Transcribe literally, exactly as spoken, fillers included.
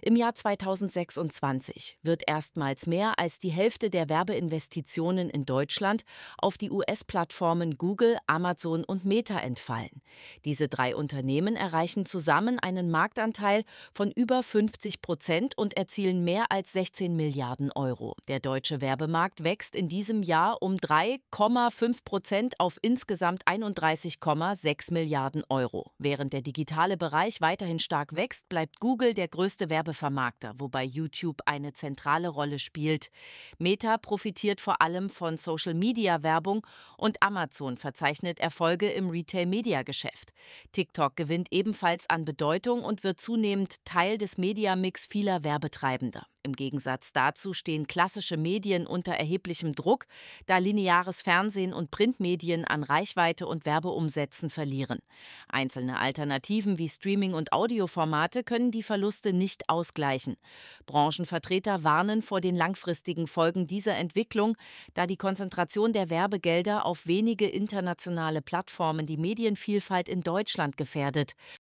Im Jahr zweitausendsechsundzwanzig wird erstmals mehr als die Hälfte der Werbeinvestitionen in Deutschland auf die U S-Plattformen Google, Amazon und Meta entfallen. Diese drei Unternehmen erreichen zusammen einen Marktanteil von über fünfzig Prozent und erzielen mehr als sechzehn Milliarden Euro. Der deutsche Werbemarkt wächst in diesem Jahr um drei Komma fünf Prozent auf insgesamt einunddreißig Komma sechs Milliarden Euro. Während der digitale Bereich weiterhin stark wächst, bleibt Google der größte Werbevermarkter, wobei YouTube eine zentrale Rolle spielt. Meta profitiert vor allem von Social-Media-Werbung und Amazon verzeichnet Erfolge im Retail-Media-Geschäft. TikTok gewinnt ebenfalls an Bedeutung und wird zunehmend Teil des Mediamix vieler Werbetreibender. Im Gegensatz dazu stehen klassische Medien unter erheblichem Druck, da lineares Fernsehen und Printmedien an Reichweite und Werbeumsätzen verlieren. Einzelne Alternativen wie Streaming- und Audioformate können die Verluste nicht ausgleichen. Branchenvertreter warnen vor den langfristigen Folgen dieser Entwicklung, da die Konzentration der Werbegelder auf wenige internationale Plattformen die Medienvielfalt in Deutschland gefährdet.